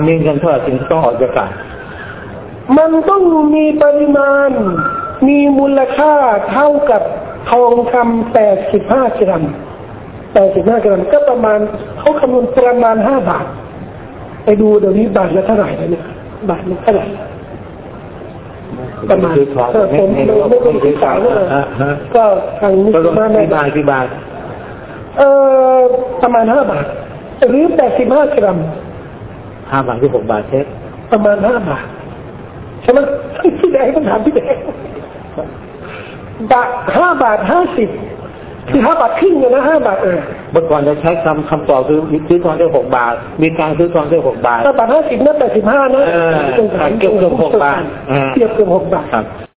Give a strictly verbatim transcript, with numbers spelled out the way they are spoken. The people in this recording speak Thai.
มีเงินเท่าไหร่ถึงต้องออกจากการมันต้องมีปริมาณมีมูลค่าเท่ากับทองคำแปดสิบห้ากรัมแปดสิบห้ากรัมก็ประมาณเขาคำนวณประมาณห้าบาทไปดูเดี๋ยวนี้บาทละเท่าไหร่แล้วเนี่ยบาทละเท่าไหร่ประมาณเออผมไม่ไม่ได้ศึกษาเลยก็ทางนิสิตมาไม่บาทกี่บาทเออประมาณห้าบาทหรือแปดสิบห้ากรัมห้าบาทที่หกบาทเช็คประมาณห้าบาทใช่ไหมพี่แดงต้องถามพี่แดงบาทห้าบาทห้าสิบคือห้าบาทครึ่งนะห้าบาทเออเมื่อก่อนจะใช้คำคำตอบคือซื้อทองได้หกบาทมีการซื้อทองได้หกบาทห้าบาทห้าสิบนั่นแปดสิบห้านะเกือบเกือบหกบาทเกือบเกือบหกบาท